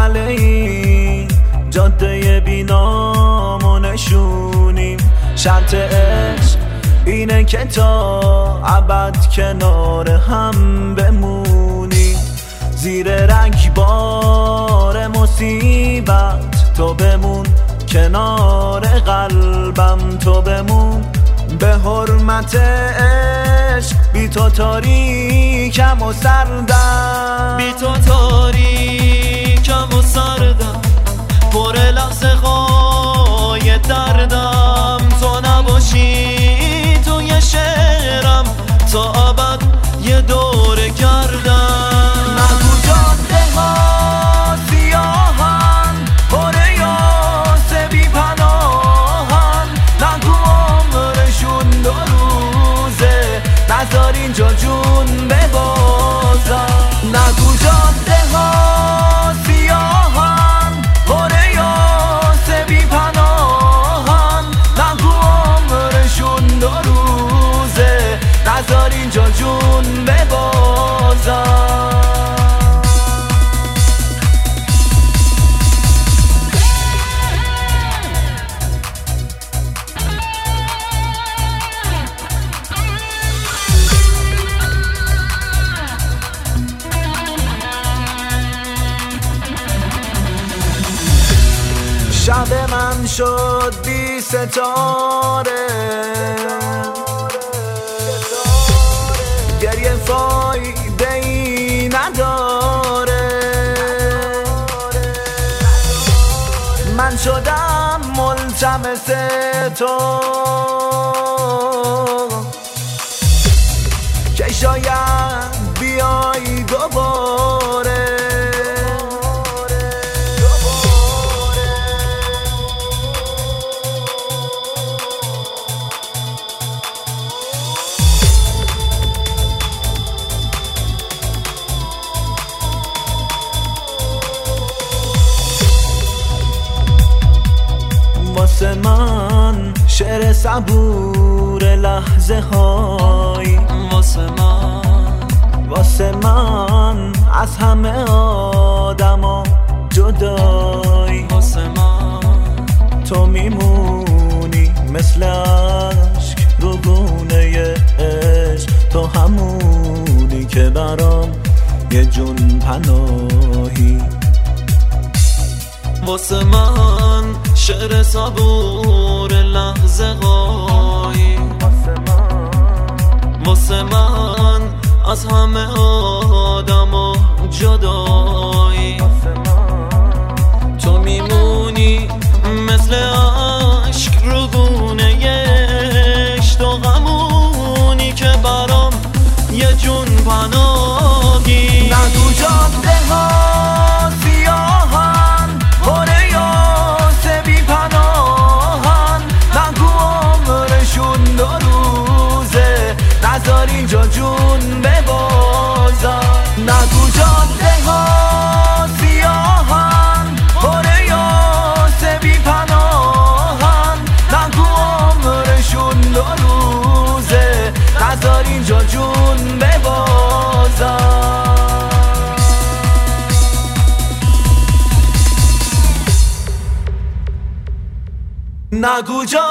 مرحله ای جاده بینام و نشونیم. شرط عشق اینه که تا ابد کنار هم بمونیم. زیر رگبار مصیبت تو بمون، کنار قلبم تو بمون. به حرمت عشق بی تو تاریکم و سردم، بی تو تاریکم و سردم، پر لحظه های دردم. تو نباشی توی شعرم تا ابد یه دوره کردم. نگو جاده ها سیاهن، پر یاس بی پناهن. نگو عمرشون 2 روزه، نذار اینجا جون ببازن. نگو جاده ها سیاهن، پر یاس بی پناهن. نگو عمرشون 2 روزه، نذار اینجا جون ببازن. شب من شد بی ستاره، گریه فایده ای نداره. من شدم ملتمس تو که شاید بیای دوباره. واسه من شعر صبور لحظه های، واسه من از همه آدما جدایی. واسه من تو میمونی مثل عشق رو گونه عشق. تو همونی که برام یه جون پناهی. واسه من شعر صبور لحظه هایی، واسه من از همه آدما جدایی. تو میمونی مثل عشق رو گونه عشق. تو غمونی که برام یه جون پناهی. نگو جاده ها سیاهن، پر یاس بی پناهن. نگو عمرشون 2 روزه، نذار اینجا جون ببازن. نگو جاده ها سیاهن، پر یاس بی پناهن. نگو عمرشون 2 روزه، نذار اینجا جون ببازن. نگو